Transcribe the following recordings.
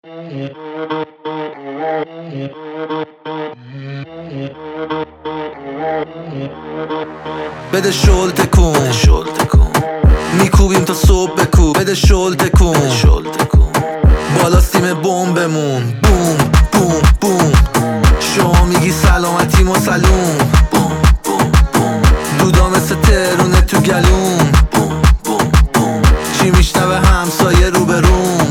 بده شل تکون میکوبیم تا صبح بکوب. بده شل تکون بالا سیم بمبمون. بوم بوم بوم شما میگی سلامتی مسلوم. دودا مثل ترونه تو گلوم. چی میشنوه همسایه رو به روم.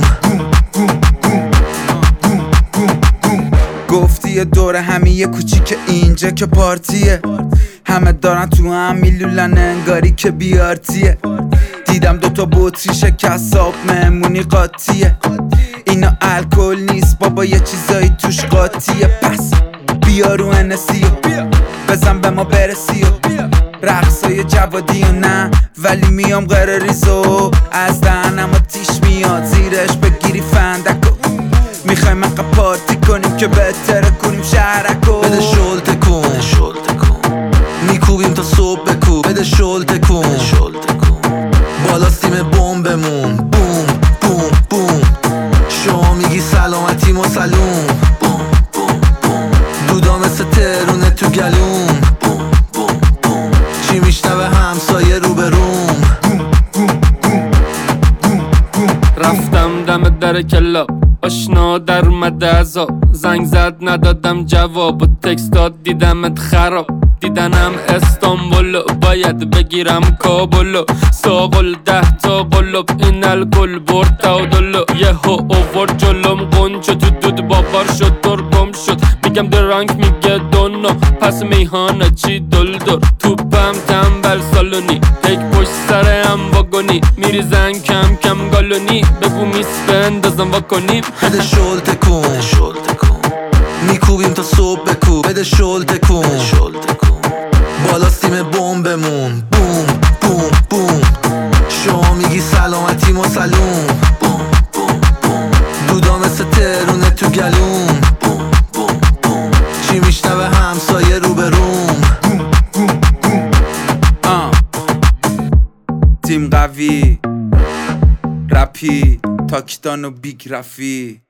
گفتی یه دوره همی یه کوچیک اینجا که پارتیه. همه دارن تو هم میلولن انگاری که بیارتیه. دیدم دوتا بطری شکست آب مهمونی قاطیه. اینا الکل نیست بابا یه چیزایی توش قاطیه. پس بیا رو انسی بزن به ما برسی رقصای جوادی و نه ولی میام غیر ریزو. از دهنم آتیش میاد زیرش بگیری فندکو. میخوایم مقا پارتی کنیم که بهتره کنیم شهرکو. بده شل تکون میکوبیم تا صبح بکوب. بده شل تکون بالا سیم بمبمون. بوم بوم بوم شما میگی سلامتی مسلوم. دودا مثل ترونه تو گلوم. چی میشنوه همسایه رو به روم. رفتم دم در کلاب آشنا در اومده ازا. زنگ زد ندادم جواب و تکست داد دیدمت خراب. دیدنم استانبولو باید بگیرم کابلو. ساقل 10 تا قلب این الکل برد تعادلو. یهو اوورد جلوم قنچو تو دود باور شد ترگم شد. میگم درانک میگه دونو پس میهانه چی دلدر. توپم تنبل سالونی هیک پشت سرم واگونی. میریزن کم کم گالونی بگو میس بندازم واکنیم. بده شل تکون میکوبیم تا صبح بکوب. بده شل تکون بالا سیم بمبمون. بوم بوم بوم شما میگی سلامتی مسلوم. دودا مثل ترونه تو گلوم. چی میشنوه همسایه رو به روم. تیم قوی رپی تاکیدان و بیگ رفی.